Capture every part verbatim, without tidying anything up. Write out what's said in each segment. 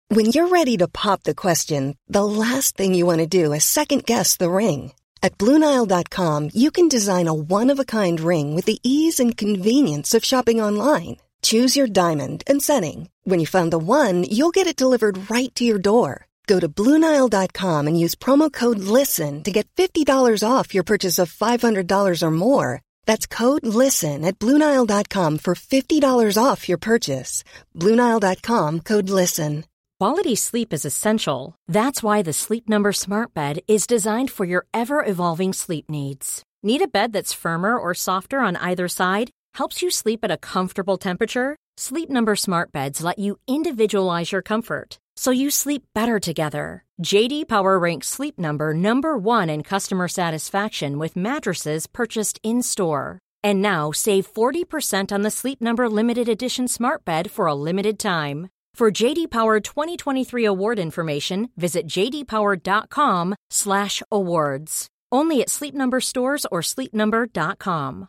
When you're ready to pop the question, the last thing you want to do is second-guess the ring. At Blue Nile dot com, you can design a one-of-a-kind ring with the ease and convenience of shopping online. Choose your diamond and setting. When you find the one, you'll get it delivered right to your door. Go to Blue Nile dot com and use promo code LISTEN to get fifty dollars off your purchase of five hundred dollars or more. That's code LISTEN at Blue Nile dot com for fifty dollars off your purchase. Blue Nile dot com, code LISTEN. Quality sleep is essential. That's why the Sleep Number Smart Bed is designed for your ever-evolving sleep needs. Need a bed that's firmer or softer on either side? Helps you sleep at a comfortable temperature? Sleep Number Smart Beds let you individualize your comfort, so you sleep better together. J D Power ranks Sleep Number number one in customer satisfaction with mattresses purchased in-store. And now save forty percent on the Sleep Number Limited Edition Smart Bed for a limited time. For J D Power twenty twenty-three award information, visit j d power dot com slash awards. Only at Sleep Number stores or sleep number dot com.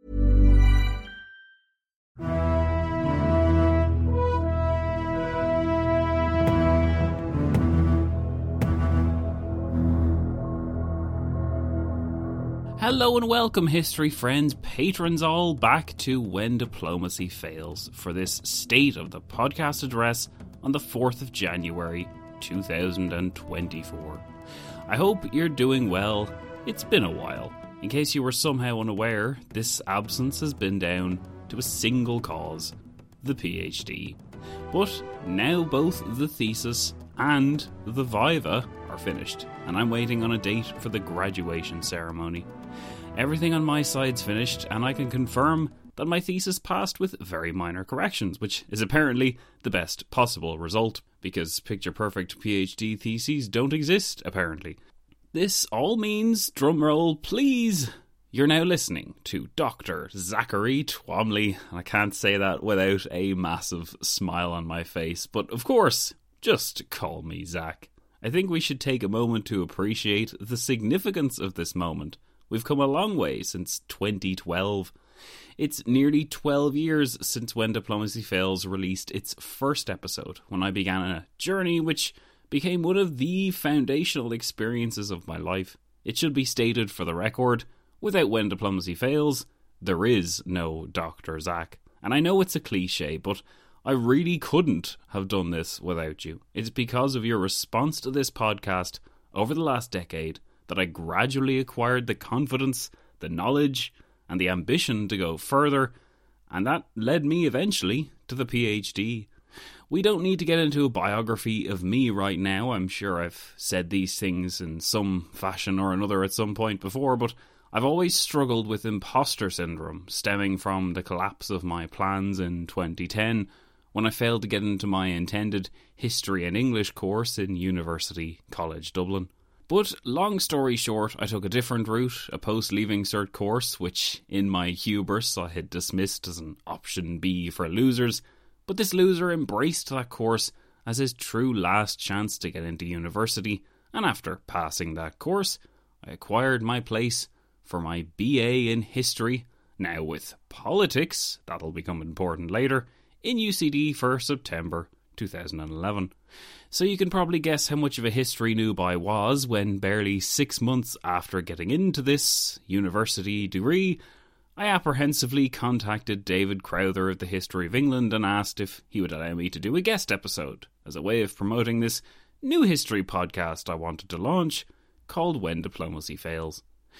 Hello and welcome, history friends, patrons all, back to When Diplomacy Fails for this State of the Podcast address on the fourth of January, two thousand twenty-four. I hope you're doing well. It's been a while. In case you were somehow unaware, this absence has been down to a single cause, the PhD. But now both the thesis and the viva are finished, and I'm waiting on a date for the graduation ceremony. Everything on my side's finished, and I can confirm that my thesis passed with very minor corrections, which is apparently the best possible result, because picture-perfect PhD theses don't exist, apparently. This all means, drumroll please, you're now listening to Doctor Zachary Twomley, and I can't say that without a massive smile on my face, but of course, just call me Zach. I think we should take a moment to appreciate the significance of this moment. We've come a long way since twenty twelve. It's nearly twelve years since When Diplomacy Fails released its first episode, when I began a journey which became one of the foundational experiences of my life. It should be stated for the record, without When Diplomacy Fails, there is no Doctor Zach. And I know it's a cliche, but I really couldn't have done this without you. It's because of your response to this podcast over the last decade that I gradually acquired the confidence, the knowledge, and the ambition to go further, and that led me eventually to the PhD. We don't need to get into a biography of me right now. I'm sure I've said these things in some fashion or another at some point before, but I've always struggled with imposter syndrome, stemming from the collapse of my plans in twenty ten, when I failed to get into my intended History and English course in University College Dublin. But long story short, I took a different route, a post-leaving cert course, which in my hubris I had dismissed as an option B for losers, but this loser embraced that course as his true last chance to get into university, and after passing that course, I acquired my place for my B A in History, now with Politics, that'll become important later, in U C D for September two thousand eleven. So you can probably guess how much of a history noob I was when barely six months after getting into this university degree, I apprehensively contacted David Crowther of the History of England and asked if he would allow me to do a guest episode as a way of promoting this new history podcast I wanted to launch called When Diplomacy Fails.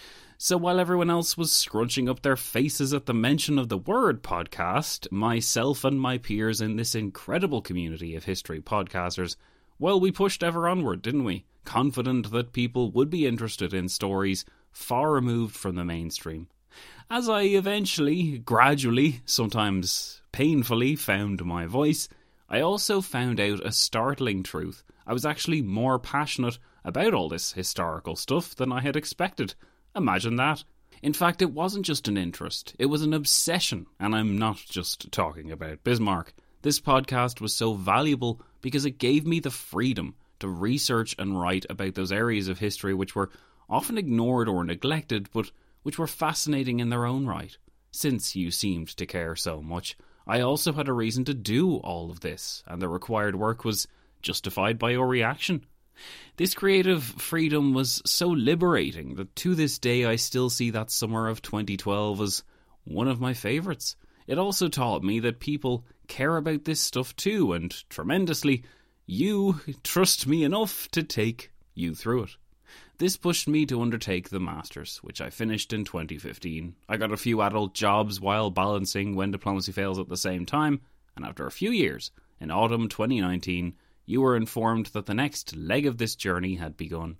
So while everyone else was scrunching up their faces at the mention of the word podcast, myself and my peers in this incredible community of history podcasters, well, we pushed ever onward, didn't we? Confident that people would be interested in stories far removed from the mainstream. As I eventually, gradually, sometimes painfully found my voice, I also found out a startling truth. I was actually more passionate about all this historical stuff than I had expected. Imagine that. In fact, it wasn't just an interest, it was an obsession, and I'm not just talking about Bismarck. This podcast was so valuable because it gave me the freedom to research and write about those areas of history which were often ignored or neglected, but which were fascinating in their own right. Since you seemed to care so much, I also had a reason to do all of this, and the required work was justified by your reaction. This creative freedom was so liberating that to this day I still see that summer of twenty twelve as one of my favourites. It also taught me that people care about this stuff too, and tremendously, you trust me enough to take you through it. This pushed me to undertake the Masters, which I finished in twenty fifteen. I got a few adult jobs while balancing When Diplomacy Fails at the same time, and after a few years, in autumn twenty nineteen, you were informed that the next leg of this journey had begun.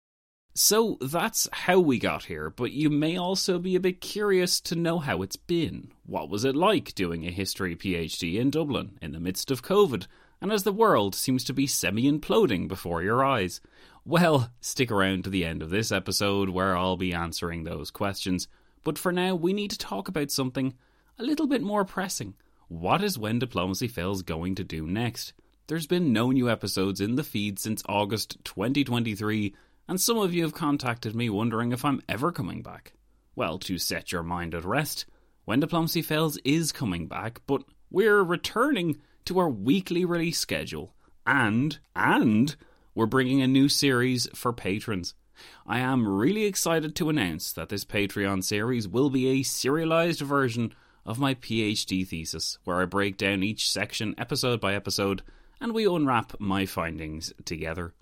So that's how we got here, but you may also be a bit curious to know how it's been. What was it like doing a history PhD in Dublin in the midst of COVID, and as the world seems to be semi-imploding before your eyes? Well, stick around to the end of this episode where I'll be answering those questions. But for now, we need to talk about something a little bit more pressing. What is When Diplomacy Fails going to do next? There's been no new episodes in the feed since August twenty twenty-three, and some of you have contacted me wondering if I'm ever coming back. Well, to set your mind at rest, When Diplomacy Fails is coming back, but we're returning to our weekly release schedule. And, and, we're bringing a new series for patrons. I am really excited to announce that this Patreon series will be a serialized version of my PhD thesis, where I break down each section episode by episode, and we unwrap my findings together.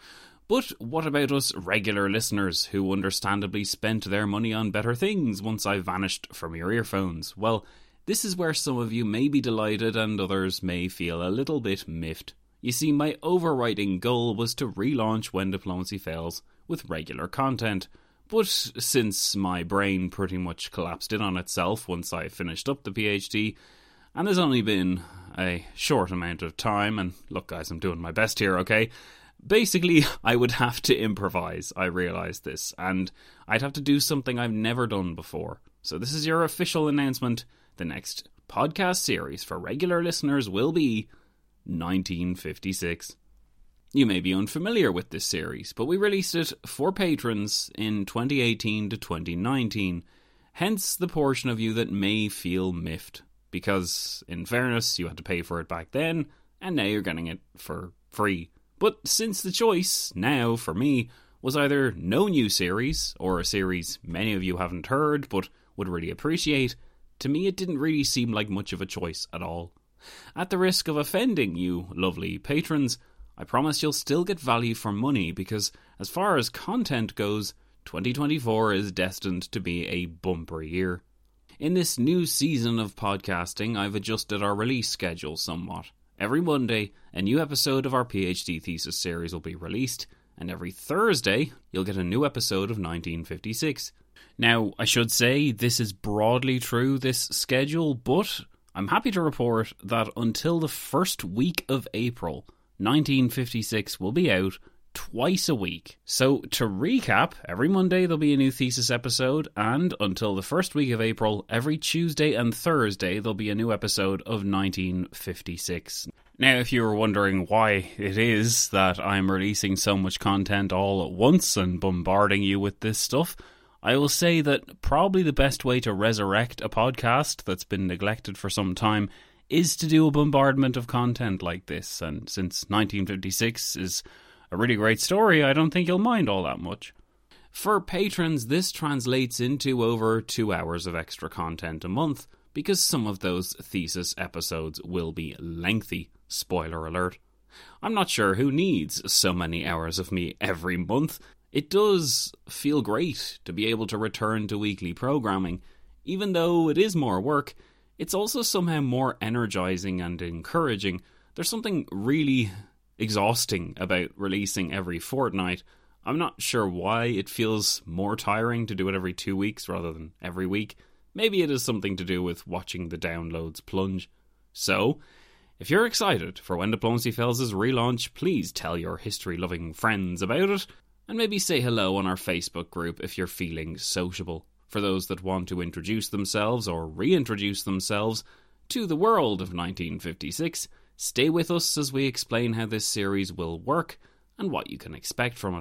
But what about us regular listeners who understandably spent their money on better things once I vanished from your earphones? Well, this is where some of you may be delighted and others may feel a little bit miffed. You see, my overriding goal was to relaunch When Diplomacy Fails with regular content, but since my brain pretty much collapsed in on itself once I finished up the PhD, and there's only been a short amount of time, and look guys, I'm doing my best here, okay? Basically, I would have to improvise, I realised this, and I'd have to do something I've never done before. So this is your official announcement. The next podcast series for regular listeners will be nineteen fifty-six. You may be unfamiliar with this series, but we released it for patrons in twenty eighteen to twenty nineteen, hence the portion of you that may feel miffed, because, in fairness, you had to pay for it back then, and now you're getting it for free. But since the choice, now, for me, was either no new series, or a series many of you haven't heard, but would really appreciate, to me it didn't really seem like much of a choice at all. At the risk of offending you lovely patrons, I promise you'll still get value for money, because as far as content goes, twenty twenty-four is destined to be a bumper year. In this new season of podcasting, I've adjusted our release schedule somewhat. Every Monday, a new episode of our PhD thesis series will be released, and every Thursday, you'll get a new episode of nineteen fifty-six. Now, I should say this is broadly true, this schedule, but I'm happy to report that until the first week of April, nineteen fifty-six will be out twice a week. So, to recap, every Monday there'll be a new thesis episode, and until the first week of April, every Tuesday and Thursday there'll be a new episode of nineteen fifty-six. Now, if you were wondering why it is that I'm releasing so much content all at once and bombarding you with this stuff, I will say that probably the best way to resurrect a podcast that's been neglected for some time is to do a bombardment of content like this, and since nineteen fifty-six is a really great story, I don't think you'll mind all that much. For patrons, this translates into over two hours of extra content a month, because some of those thesis episodes will be lengthy. Spoiler alert. I'm not sure who needs so many hours of me every month. It does feel great to be able to return to weekly programming. Even though it is more work, it's also somehow more energizing and encouraging. There's something really exhausting about releasing every fortnight. I'm not sure why it feels more tiring to do it every two weeks rather than every week. Maybe it has something to do with watching the downloads plunge. So, if you're excited for When Diplomacy Fails' relaunch, please tell your history-loving friends about it, and maybe say hello on our Facebook group if you're feeling sociable. For those that want to introduce themselves or reintroduce themselves to the world of nineteen fifty-six, stay with us as we explain how this series will work and what you can expect from it.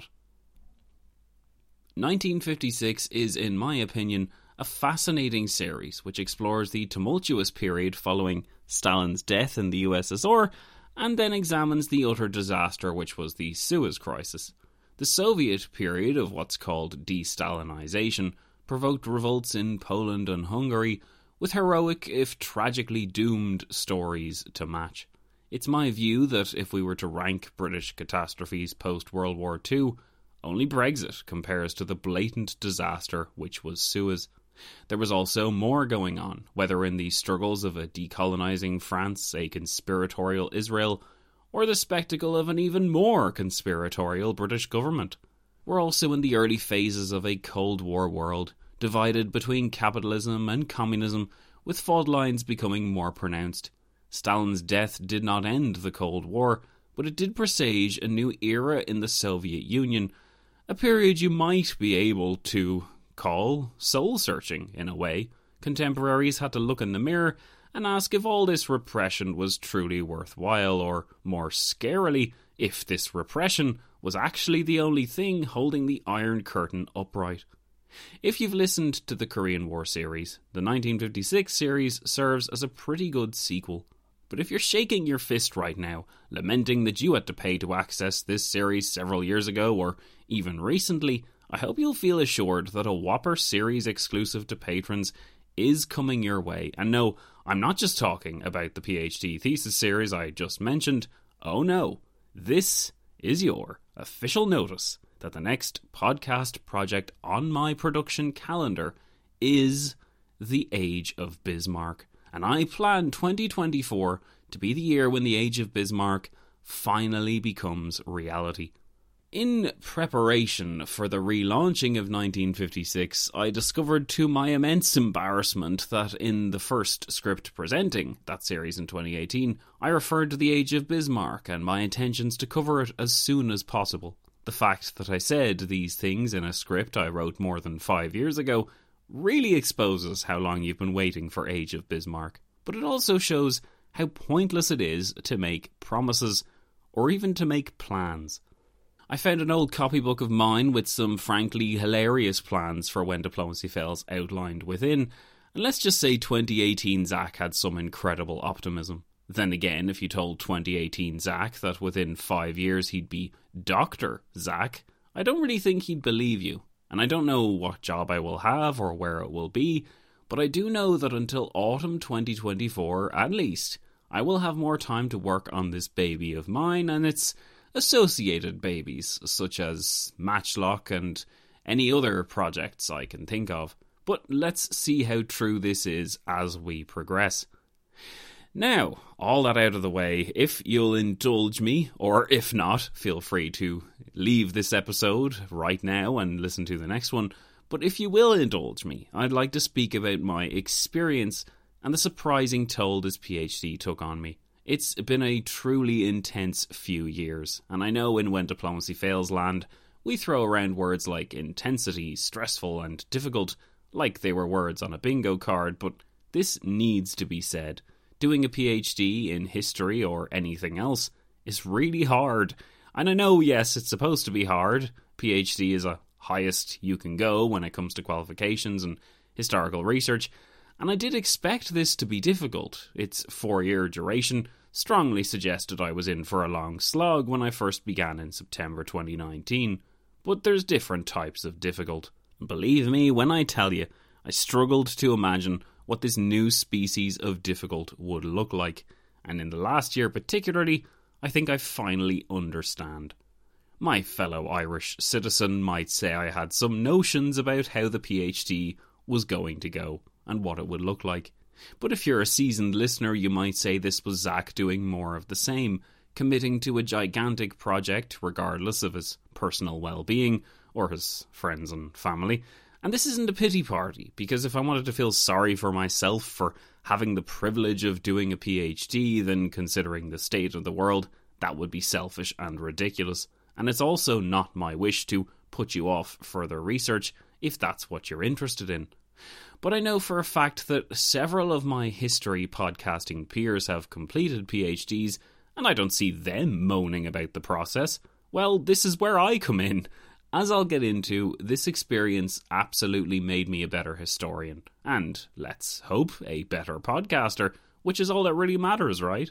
nineteen fifty-six is, in my opinion, a fascinating series which explores the tumultuous period following Stalin's death in the U S S R and then examines the utter disaster which was the Suez Crisis. The Soviet period of what's called de-Stalinization provoked revolts in Poland and Hungary, with heroic, if tragically doomed, stories to match. It's my view that if we were to rank British catastrophes post-World War Two, only Brexit compares to the blatant disaster which was Suez. There was also more going on, whether in the struggles of a decolonising France, a conspiratorial Israel, or the spectacle of an even more conspiratorial British government. We're also in the early phases of a Cold War world, divided between capitalism and communism, with fault lines becoming more pronounced. Stalin's death did not end the Cold War, but it did presage a new era in the Soviet Union, a period you might be able to call soul-searching in a way. Contemporaries had to look in the mirror and ask if all this repression was truly worthwhile, or, more scarily, if this repression was actually the only thing holding the Iron Curtain upright. If you've listened to the Korean War series, the nineteen fifty-six series serves as a pretty good sequel. But if you're shaking your fist right now, lamenting that you had to pay to access this series several years ago, or even recently, I hope you'll feel assured that a whopper series exclusive to patrons is coming your way. And no, I'm not just talking about the PhD thesis series I just mentioned. Oh no, this is your official notice that the next podcast project on my production calendar is The Age of Bismarck. And I plan twenty twenty-four to be the year when The Age of Bismarck finally becomes reality. In preparation for the relaunching of nineteen fifty-six, I discovered to my immense embarrassment that in the first script presenting that series in twenty eighteen, I referred to The Age of Bismarck and my intentions to cover it as soon as possible. The fact that I said these things in a script I wrote more than five years ago really exposes how long you've been waiting for Age of Bismarck, but it also shows how pointless it is to make promises or even to make plans. I found an old copybook of mine with some frankly hilarious plans for When Diplomacy Fails outlined within, and let's just say twenty eighteen Zach had some incredible optimism. Then again, if you told twenty eighteen Zach that within five years he'd be Doctor Zach, I don't really think he'd believe you. And I don't know what job I will have or where it will be, but I do know that until autumn twenty twenty-four, at least, I will have more time to work on this baby of mine and its associated babies, such as Matchlock and any other projects I can think of. But let's see how true this is as we progress. Now, all that out of the way, if you'll indulge me, or if not, feel free to leave this episode right now and listen to the next one. But if you will indulge me, I'd like to speak about my experience and the surprising toll this PhD took on me. It's been a truly intense few years, and I know in When Diplomacy Fails land, we throw around words like intensity, stressful, and difficult, like they were words on a bingo card, but this needs to be said. Doing a PhD in history or anything else is really hard. And I know, yes, it's supposed to be hard. PhD is the highest you can go when it comes to qualifications and historical research, and I did expect this to be difficult. Its four-year duration strongly suggested I was in for a long slog when I first began in September twenty nineteen. But there's different types of difficult. Believe me when I tell you, I struggled to imagine what this new species of difficult would look like, and in the last year particularly, I think I finally understand. My fellow Irish citizen might say I had some notions about how the PhD was going to go, and what it would look like. But if you're a seasoned listener, you might say this was Zach doing more of the same, committing to a gigantic project regardless of his personal well-being or his friends and family. And this isn't a pity party, because if I wanted to feel sorry for myself for having the privilege of doing a PhD, then considering the state of the world, that would be selfish and ridiculous. And it's also not my wish to put you off further research if that's what you're interested in. But I know for a fact that several of my history podcasting peers have completed PhDs, and I don't see them moaning about the process. Well, this is where I come in. As I'll get into, this experience absolutely made me a better historian, and, let's hope, a better podcaster, which is all that really matters, right?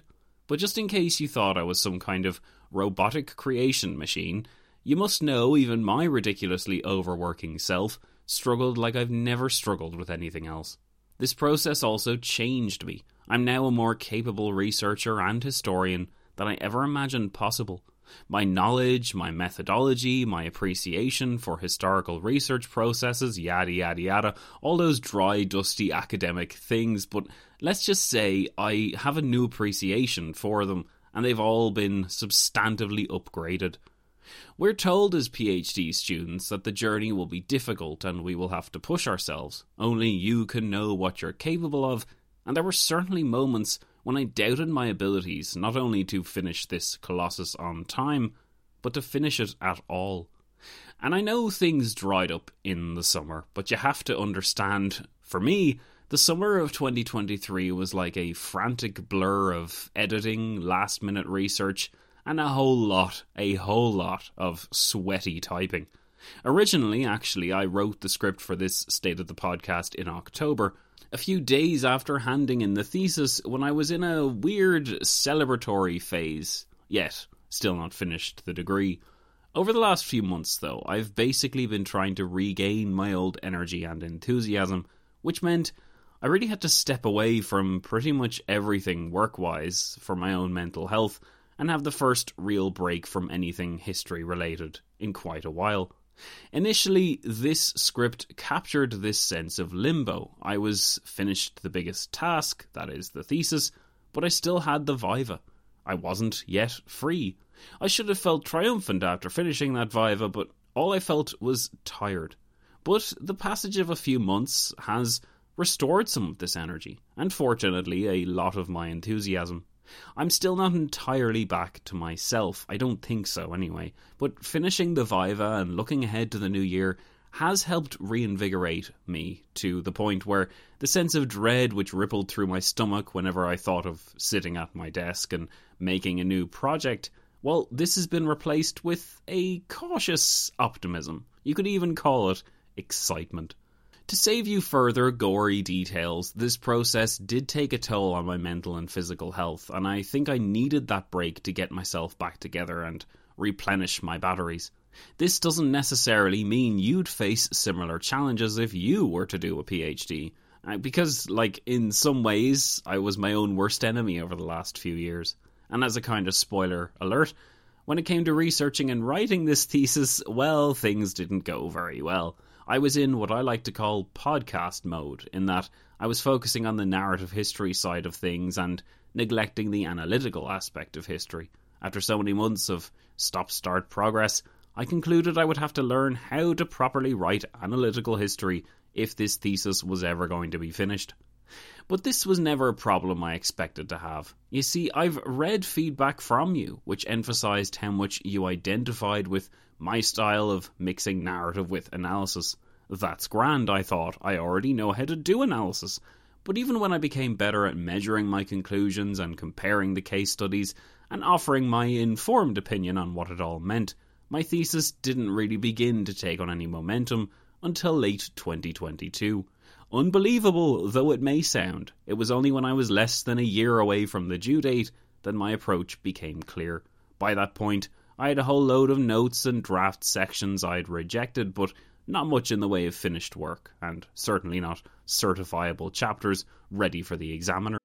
But just in case you thought I was some kind of robotic creation machine, you must know even my ridiculously overworking self struggled like I've never struggled with anything else. This process also changed me. I'm now a more capable researcher and historian than I ever imagined possible. My knowledge, my methodology, my appreciation for historical research processes, yada yada yada, all those dry, dusty academic things, but let's just say I have a new appreciation for them, and they've all been substantively upgraded. We're told as PhD students that the journey will be difficult and we will have to push ourselves. Only you can know what you're capable of, and there were certainly moments when I doubted my abilities not only to finish this colossus on time, but to finish it at all. And I know things dried up in the summer, but you have to understand, for me, the summer of twenty twenty-three was like a frantic blur of editing, last-minute research, and a whole lot, a whole lot of sweaty typing. Originally, actually, I wrote the script for this State of the Podcast in October, a few days after handing in the thesis, when I was in a weird celebratory phase, yet still not finished the degree. Over the last few months, though, I've basically been trying to regain my old energy and enthusiasm, which meant I really had to step away from pretty much everything work-wise for my own mental health, and have the first real break from anything history-related in quite a while. Initially, this script captured this sense of limbo. I was finished the biggest task, that is, the thesis, but I still had the viva. I wasn't yet free. I should have felt triumphant after finishing that viva, but all I felt was tired. But the passage of a few months has restored some of this energy, and fortunately a lot of my enthusiasm. I'm still not entirely back to myself, I don't think so anyway, but finishing the Viva and looking ahead to the new year has helped reinvigorate me to the point where the sense of dread which rippled through my stomach whenever I thought of sitting at my desk and making a new project, well, this has been replaced with a cautious optimism. You could even call it excitement. To save you further gory details, this process did take a toll on my mental and physical health, and I think I needed that break to get myself back together and replenish my batteries. This doesn't necessarily mean you'd face similar challenges if you were to do a PhD, because, like, in some ways, I was my own worst enemy over the last few years. And as a kind of spoiler alert, when it came to researching and writing this thesis, well, things didn't go very well. I was in what I like to call podcast mode, in that I was focusing on the narrative history side of things and neglecting the analytical aspect of history. After so many months of stop-start progress, I concluded I would have to learn how to properly write analytical history if this thesis was ever going to be finished. But this was never a problem I expected to have. You see, I've read feedback from you, which emphasised how much you identified with my style of mixing narrative with analysis. That's grand, I thought. I already know how to do analysis. But even when I became better at measuring my conclusions and comparing the case studies and offering my informed opinion on what it all meant, my thesis didn't really begin to take on any momentum until late twenty twenty-two. Unbelievable though it may sound, it was only when I was less than a year away from the due date that my approach became clear. By that point, I had a whole load of notes and draft sections I'd rejected, but not much in the way of finished work, and certainly not certifiable chapters ready for the examiner.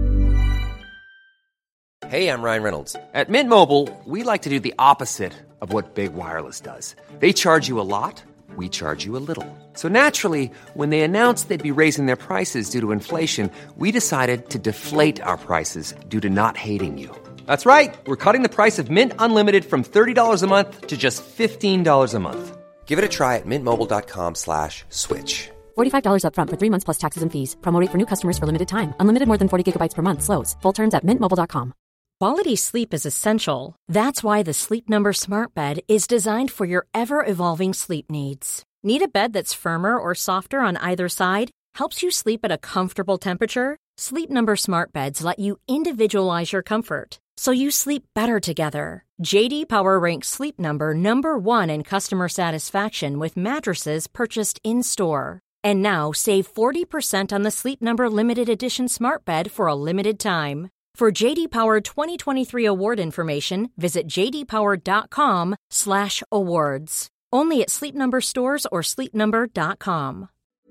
Hey, I'm Ryan Reynolds. At Mint Mobile, we like to do the opposite of what Big Wireless does. They charge you a lot, we charge you a little. So naturally, when they announced they'd be raising their prices due to inflation, we decided to deflate our prices due to not hating you. That's right. We're cutting the price of Mint Unlimited from thirty dollars a month to just fifteen dollars a month. Give it a try at mintmobile.com slash switch. forty-five dollars up front for three months plus taxes and fees. Promo rate for new customers for limited time. Unlimited more than forty gigabytes per month slows. Full terms at mint mobile dot com. Quality sleep is essential. That's why the Sleep Number Smart Bed is designed for your ever-evolving sleep needs. Need a bed that's firmer or softer on either side? Helps you sleep at a comfortable temperature? Sleep Number Smart Beds let you individualize your comfort, so you sleep better together. J D Power ranks Sleep Number number one in customer satisfaction with mattresses purchased in-store. And now save forty percent on the Sleep Number Limited Edition Smart Bed for a limited time. For J D Power twenty twenty-three award information, visit j d power dot com slash awards. Only at Sleep Number stores or sleep number dot com.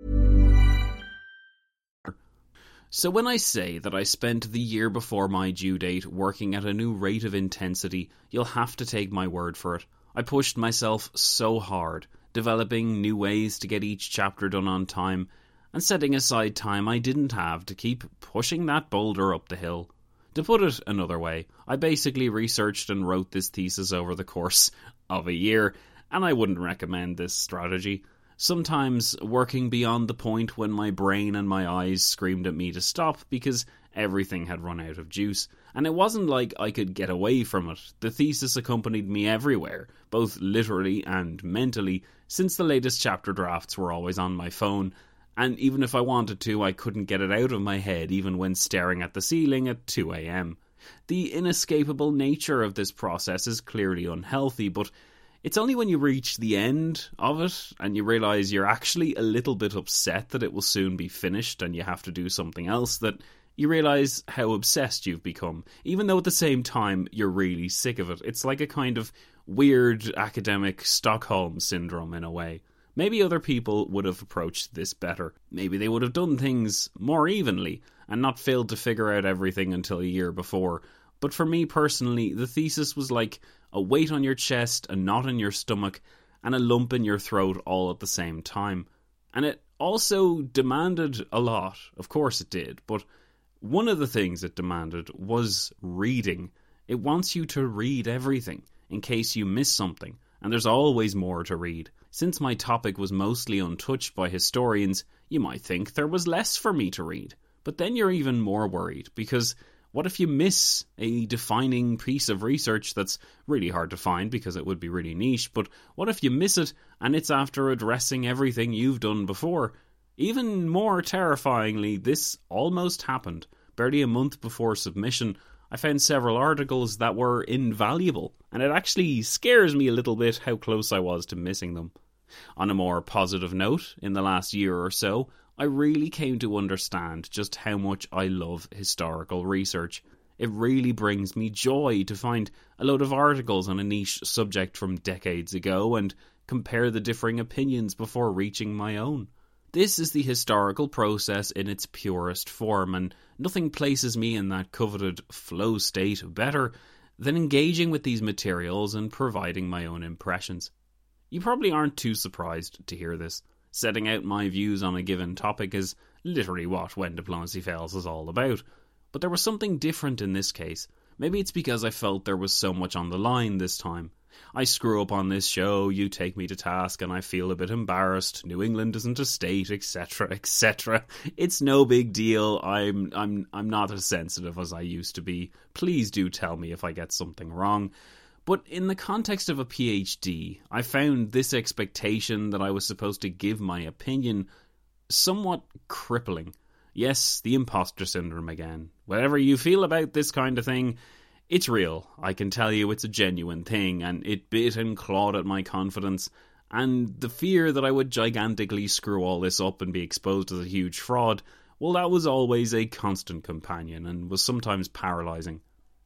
So when I say that I spent the year before my due date working at a new rate of intensity, you'll have to take my word for it. I pushed myself so hard, developing new ways to get each chapter done on time, and setting aside time I didn't have to keep pushing that boulder up the hill. To put it another way, I basically researched and wrote this thesis over the course of a year, and I wouldn't recommend this strategy. Sometimes working beyond the point when my brain and my eyes screamed at me to stop because everything had run out of juice. And it wasn't like I could get away from it. The thesis accompanied me everywhere, both literally and mentally, since the latest chapter drafts were always on my phone. And even if I wanted to, I couldn't get it out of my head even when staring at the ceiling at two a.m. The inescapable nature of this process is clearly unhealthy, but it's only when you reach the end of it and you realise you're actually a little bit upset that it will soon be finished and you have to do something else that you realise how obsessed you've become, even though at the same time you're really sick of it. It's like a kind of weird academic Stockholm syndrome in a way. Maybe other people would have approached this better. Maybe they would have done things more evenly and not failed to figure out everything until a year before. But for me personally, the thesis was like a weight on your chest, a knot in your stomach, and a lump in your throat all at the same time. And it also demanded a lot. Of course it did. But one of the things it demanded was reading. It wants you to read everything in case you miss something. And there's always more to read. Since my topic was mostly untouched by historians, you might think there was less for me to read. But then you're even more worried, because what if you miss a defining piece of research that's really hard to find because it would be really niche, but what if you miss it and it's after addressing everything you've done before? Even more terrifyingly, this almost happened. Barely a month before submission, I found several articles that were invaluable, and it actually scares me a little bit how close I was to missing them. On a more positive note, in the last year or so, I really came to understand just how much I love historical research. It really brings me joy to find a load of articles on a niche subject from decades ago and compare the differing opinions before reaching my own. This is the historical process in its purest form, and nothing places me in that coveted flow state better than engaging with these materials and providing my own impressions. You probably aren't too surprised to hear this. Setting out my views on a given topic is literally what When Diplomacy Fails is all about. But there was something different in this case. Maybe it's because I felt there was so much on the line this time. I screw up on this show, you take me to task, and I feel a bit embarrassed. New England isn't a state, et cetera, et cetera. It's no big deal. I'm I'm I'm not as sensitive as I used to be. Please do tell me if I get something wrong. But in the context of a PhD, I found this expectation that I was supposed to give my opinion somewhat crippling. Yes, the imposter syndrome again. Whatever you feel about this kind of thing, it's real. I can tell you it's a genuine thing, and it bit and clawed at my confidence, and the fear that I would gigantically screw all this up and be exposed as a huge fraud, well, that was always a constant companion and was sometimes paralysing.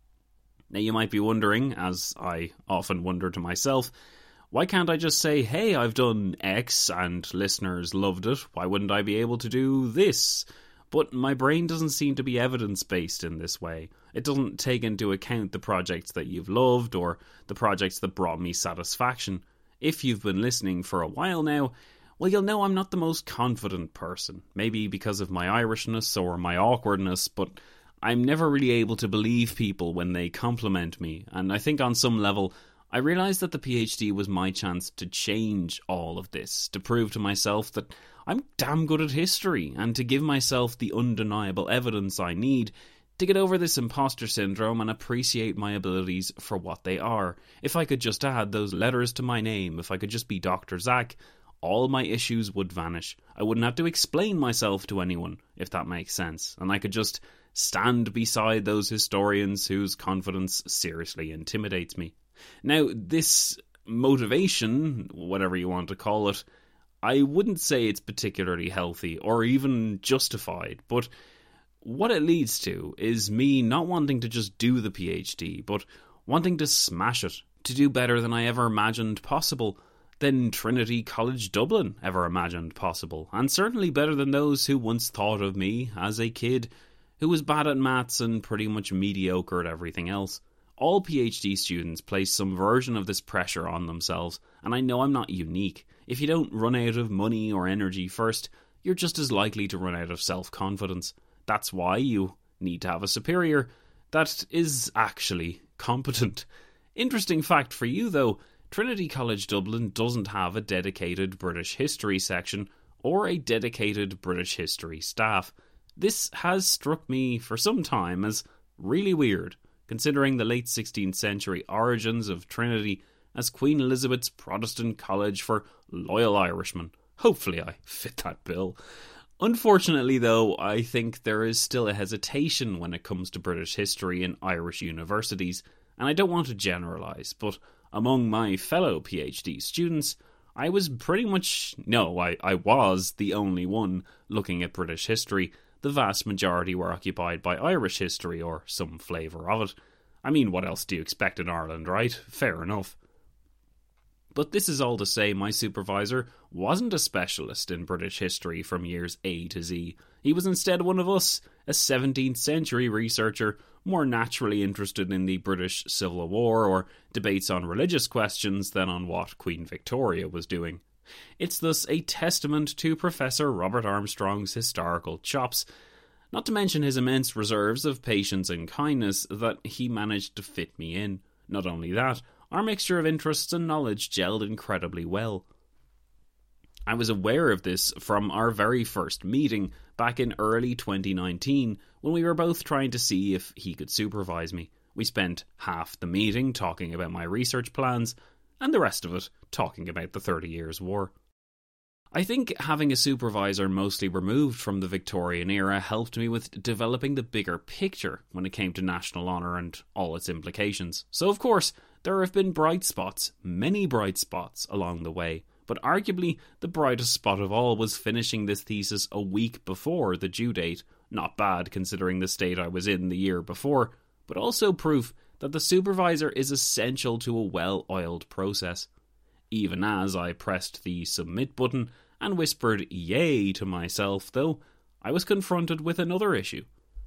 Now you might be wondering, as I often wonder to myself, why can't I just say, hey, I've done X and listeners loved it, why wouldn't I be able to do this? But my brain doesn't seem to be evidence-based in this way. It doesn't take into account the projects that you've loved or the projects that brought me satisfaction. If you've been listening for a while now, well, you'll know I'm not the most confident person. Maybe because of my Irishness or my awkwardness, but I'm never really able to believe people when they compliment me. And I think on some level, I realised that the PhD was my chance to change all of this, to prove to myself that I'm damn good at history, and to give myself the undeniable evidence I need to get over this imposter syndrome and appreciate my abilities for what they are. If I could just add those letters to my name, if I could just be Doctor Zach, all my issues would vanish. I wouldn't have to explain myself to anyone, if that makes sense, and I could just stand beside those historians whose confidence seriously intimidates me. Now, this motivation, whatever you want to call it, I wouldn't say it's particularly healthy or even justified, but what it leads to is me not wanting to just do the PhD, but wanting to smash it, to do better than I ever imagined possible, than Trinity College Dublin ever imagined possible, and certainly better than those who once thought of me as a kid who was bad at maths and pretty much mediocre at everything else. All PhD students place some version of this pressure on themselves, and I know I'm not unique. If you don't run out of money or energy first, you're just as likely to run out of self-confidence. That's why you need to have a superior that is actually competent. Interesting fact for you though, Trinity College Dublin doesn't have a dedicated British history section or a dedicated British history staff. This has struck me for some time as really weird, considering the late sixteenth century origins of Trinity as Queen Elizabeth's Protestant college for loyal Irishmen. Hopefully I fit that bill. Unfortunately though, I think there is still a hesitation when it comes to British history in Irish universities, and I don't want to generalise, but among my fellow PhD students, I was pretty much, no, I, I was the only one looking at British history. The vast majority were occupied by Irish history, or some flavour of it. I mean, what else do you expect in Ireland, right? Fair enough. But this is all to say my supervisor wasn't a specialist in British history from years A to Z. He was instead one of us, a seventeenth century researcher, more naturally interested in the British Civil War or debates on religious questions than on what Queen Victoria was doing. It's thus a testament to Professor Robert Armstrong's historical chops, not to mention his immense reserves of patience and kindness, that he managed to fit me in. Not only that, our mixture of interests and knowledge gelled incredibly well. I was aware of this from our very first meeting back in early twenty nineteen, when we were both trying to see if he could supervise me. We spent half the meeting talking about my research plans, and the rest of it talking about the Thirty Years' War. I think having a supervisor mostly removed from the Victorian era helped me with developing the bigger picture when it came to national honour and all its implications. So of course, there have been bright spots, many bright spots along the way, but arguably the brightest spot of all was finishing this thesis a week before the due date. Not bad considering the state I was in the year before, but also proof that the supervisor is essential to a well-oiled process. Even as I pressed the submit button and whispered yay to myself, though, I was confronted with another issue.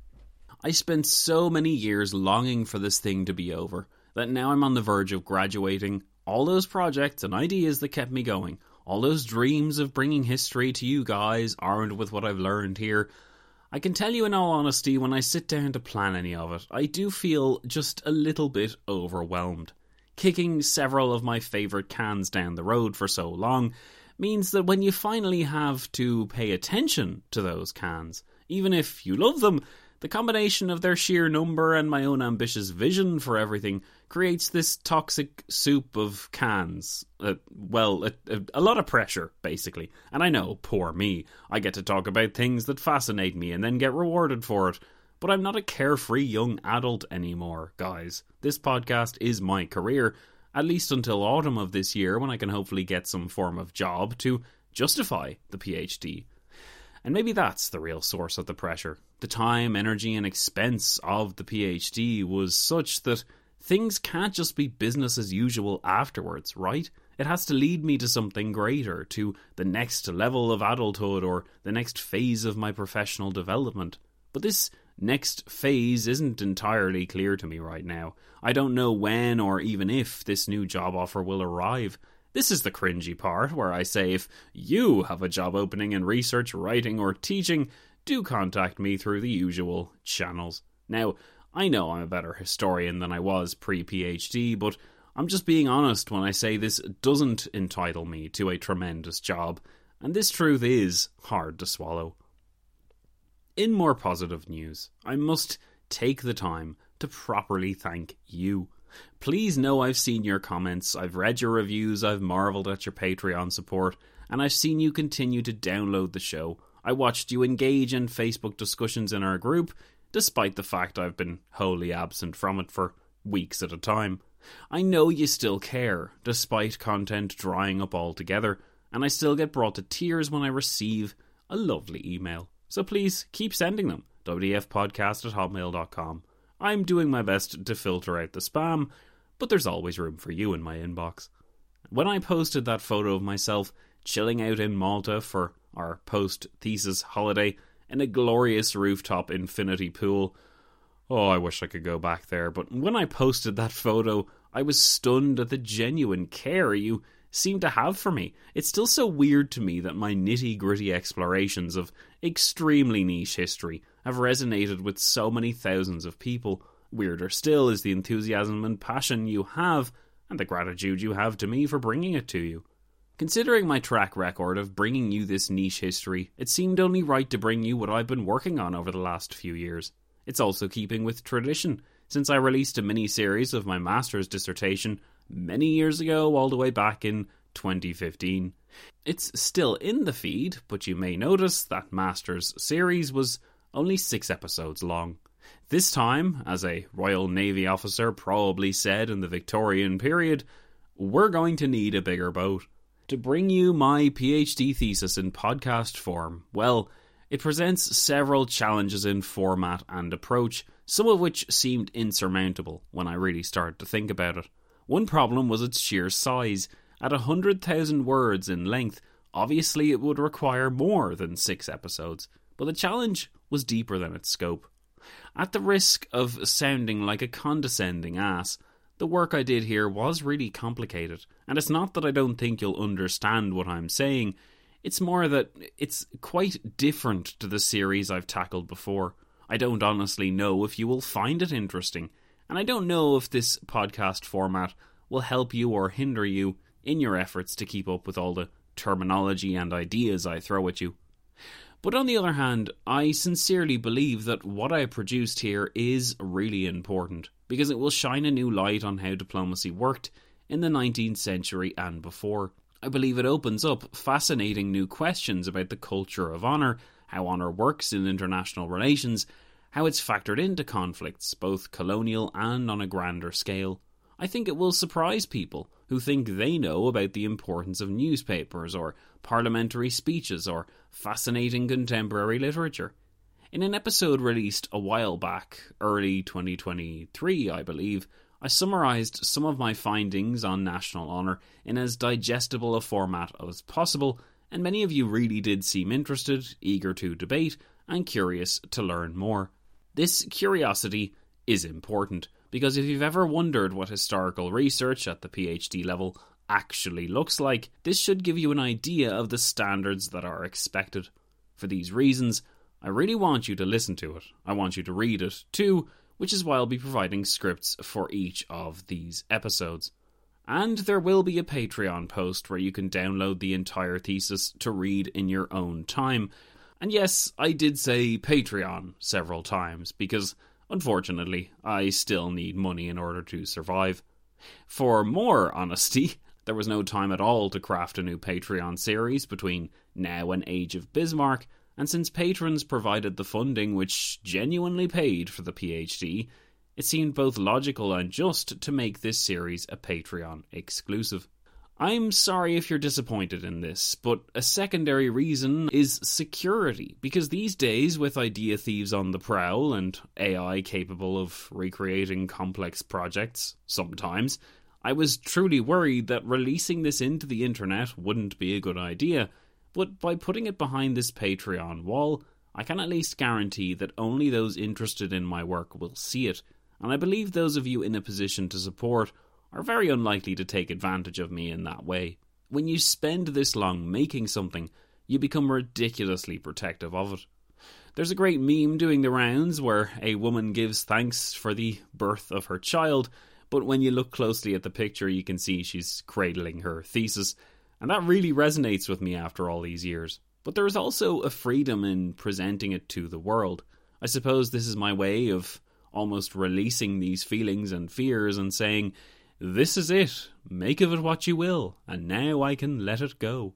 I spent so many years longing for this thing to be over, that now I'm on the verge of graduating. All those projects and ideas that kept me going, all those dreams of bringing history to you guys, armed with what I've learned here, I can tell you in all honesty, when I sit down to plan any of it, I do feel just a little bit overwhelmed. Kicking several of my favourite cans down the road for so long means that when you finally have to pay attention to those cans, even if you love them, the combination of their sheer number and my own ambitious vision for everything creates this toxic soup of cans. Uh, well, a, a, a lot of pressure, basically. And I know, poor me, I get to talk about things that fascinate me and then get rewarded for it. But I'm not a carefree young adult anymore, guys. This podcast is my career, at least until autumn of this year, when I can hopefully get some form of job to justify the PhD. And maybe that's the real source of the pressure. The time, energy and expense of the PhD was such that things can't just be business as usual afterwards, right? It has to lead me to something greater, to the next level of adulthood or the next phase of my professional development. But this next phase isn't entirely clear to me right now. I don't know when or even if this new job offer will arrive. This is the cringy part where I say if you have a job opening in research, writing or teaching, do contact me through the usual channels. Now, I know I'm a better historian than I was pre-PhD, but I'm just being honest when I say this doesn't entitle me to a tremendous job, and this truth is hard to swallow. In more positive news, I must take the time to properly thank you. Please know I've seen your comments, I've read your reviews, I've marvelled at your Patreon support, and I've seen you continue to download the show. I watched you engage in Facebook discussions in our group, despite the fact I've been wholly absent from it for weeks at a time. I know you still care, despite content drying up altogether, and I still get brought to tears when I receive a lovely email. So please keep sending them. w d f podcast at hotmail dot com. I'm doing my best to filter out the spam, but there's always room for you in my inbox. When I posted that photo of myself chilling out in Malta for our post-thesis holiday in a glorious rooftop infinity pool, oh, I wish I could go back there, but when I posted that photo, I was stunned at the genuine care you seem to have for me. It's still so weird to me that my nitty-gritty explorations of extremely niche history have resonated with so many thousands of people. Weirder still is the enthusiasm and passion you have, and the gratitude you have to me for bringing it to you. Considering my track record of bringing you this niche history, it seemed only right to bring you what I've been working on over the last few years. It's also keeping with tradition, since I released a mini-series of my master's dissertation many years ago, all the way back in twenty fifteen. It's still in the feed, but you may notice that master's series was only six episodes long. This time, as a Royal Navy officer probably said in the Victorian period, we're going to need a bigger boat. To bring you my PhD thesis in podcast form, well, it presents several challenges in format and approach, some of which seemed insurmountable when I really started to think about it. One problem was its sheer size. At one hundred thousand words in length, obviously it would require more than six episodes, but the challenge was deeper than its scope. At the risk of sounding like a condescending ass, the work I did here was really complicated, and it's not that I don't think you'll understand what I'm saying. It's more that it's quite different to the series I've tackled before. I don't honestly know if you will find it interesting, and I don't know if this podcast format will help you or hinder you in your efforts to keep up with all the terminology and ideas I throw at you. But on the other hand, I sincerely believe that what I produced here is really important, because it will shine a new light on how diplomacy worked in the nineteenth century and before. I believe it opens up fascinating new questions about the culture of honour, how honour works in international relations, how it's factored into conflicts, both colonial and on a grander scale. I think it will surprise people who think they know about the importance of newspapers or parliamentary speeches or fascinating contemporary literature. In an episode released a while back, early twenty twenty-three I believe, I summarised some of my findings on national honour in as digestible a format as possible, and many of you really did seem interested, eager to debate, and curious to learn more. This curiosity is important, because if you've ever wondered what historical research at the PhD level actually looks like, this should give you an idea of the standards that are expected. For these reasons, I really want you to listen to it. I want you to read it too, which is why I'll be providing scripts for each of these episodes. And there will be a Patreon post where you can download the entire thesis to read in your own time. And yes, I did say Patreon several times, because unfortunately, I still need money in order to survive. For more honesty, there was no time at all to craft a new Patreon series between now and Age of Bismarck, and since patrons provided the funding which genuinely paid for the PhD, it seemed both logical and just to make this series a Patreon exclusive. I'm sorry if you're disappointed in this, but a secondary reason is security, because these days, with idea thieves on the prowl and A I capable of recreating complex projects, sometimes, I was truly worried that releasing this into the internet wouldn't be a good idea. But by putting it behind this Patreon wall, I can at least guarantee that only those interested in my work will see it, and I believe those of you in a position to support are very unlikely to take advantage of me in that way. When you spend this long making something, you become ridiculously protective of it. There's a great meme doing the rounds where a woman gives thanks for the birth of her child, but when you look closely at the picture you can see she's cradling her thesis, and that really resonates with me after all these years. But there is also a freedom in presenting it to the world. I suppose this is my way of almost releasing these feelings and fears and saying, this is it, make of it what you will, and now I can let it go.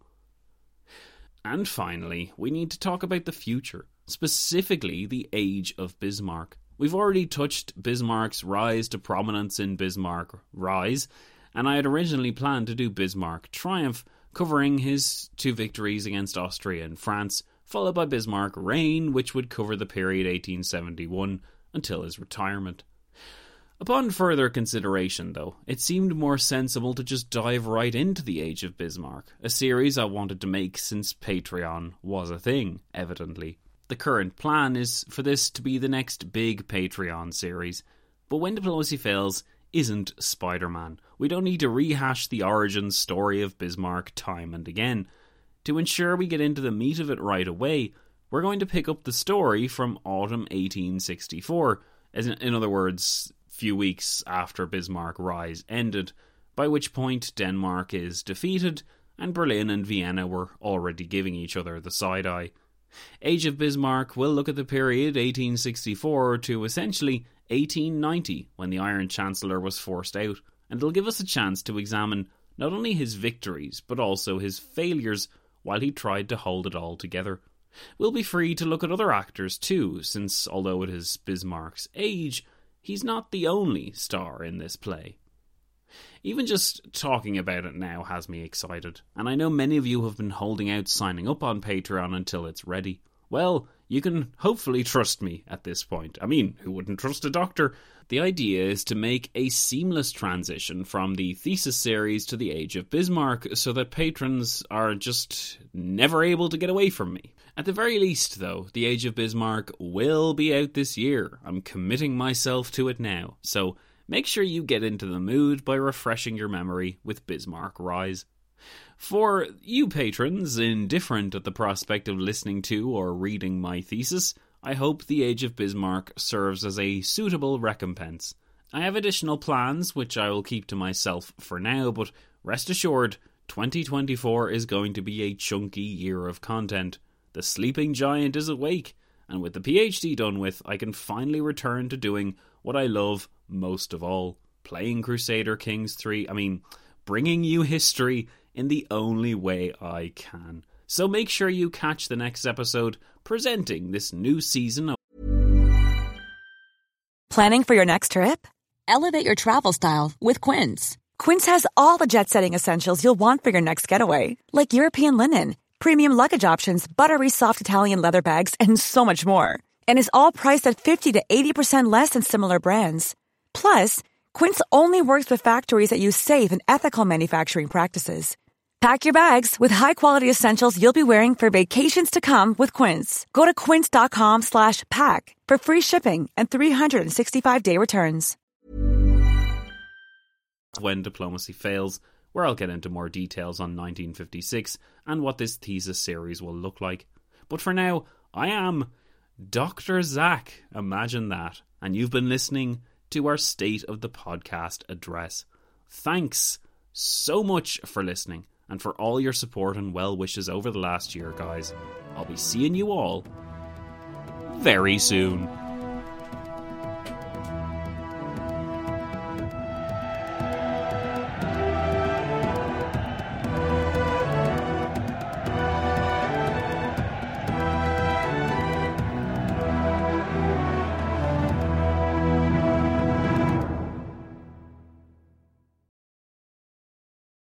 And finally, we need to talk about the future, specifically the Age of Bismarck. We've already touched Bismarck's rise to prominence in Bismarck Rise, and I had originally planned to do Bismarck Triumph, covering his two victories against Austria and France, followed by Bismarck reign, which would cover the period eighteen seventy-one until his retirement. Upon further consideration, though, it seemed more sensible to just dive right into the Age of Bismarck, a series I wanted to make since Patreon was a thing, evidently. The current plan is for this to be the next big Patreon series, but When Diplomacy Fails isn't Spider-Man. We don't need to rehash the origin story of Bismarck time and again. To ensure we get into the meat of it right away, we're going to pick up the story from autumn eighteen sixty-four, as in, in other words, few weeks after Bismarck Rise ended, by which point Denmark is defeated and Berlin and Vienna were already giving each other the side-eye. Age of Bismarck will look at the period eighteen sixty-four to essentially eighteen ninety, when the Iron Chancellor was forced out, and it'll give us a chance to examine not only his victories but also his failures while he tried to hold it all together. We'll be free to look at other actors too, since although it is Bismarck's age, he's not the only star in this play. Even just talking about it now has me excited, and I know many of you have been holding out signing up on Patreon until it's ready. Well, you can hopefully trust me at this point. I mean, who wouldn't trust a doctor? The idea is to make a seamless transition from the thesis series to the Age of Bismarck so that patrons are just never able to get away from me. At the very least, though, the Age of Bismarck will be out this year. I'm committing myself to it now, so make sure you get into the mood by refreshing your memory with Bismarck Rise. For you patrons indifferent at the prospect of listening to or reading my thesis, I hope the Age of Bismarck serves as a suitable recompense. I have additional plans which I will keep to myself for now, but rest assured, twenty twenty-four is going to be a chunky year of content. The sleeping giant is awake, and with the PhD done with, I can finally return to doing what I love most of all, playing Crusader Kings three, I mean, bringing you history in the only way I can. So make sure you catch the next episode presenting this new season of... Planning for your next trip? Elevate your travel style with Quince. Quince has all the jet-setting essentials you'll want for your next getaway, like European linen, premium luggage options, buttery soft Italian leather bags, and so much more. And is all priced at fifty to eighty percent less than similar brands. Plus, Quince only works with factories that use safe and ethical manufacturing practices. Pack your bags with high-quality essentials you'll be wearing for vacations to come with Quince. Go to quince.com slash pack for free shipping and three sixty-five day returns. When Diplomacy Fails, where I'll get into more details on nineteen fifty-six and what this thesis series will look like. But for now, I am Doctor Zach. Imagine that. And you've been listening to our State of the Podcast address. Thanks so much for listening and for all your support and well wishes over the last year, guys. I'll be seeing you all very soon.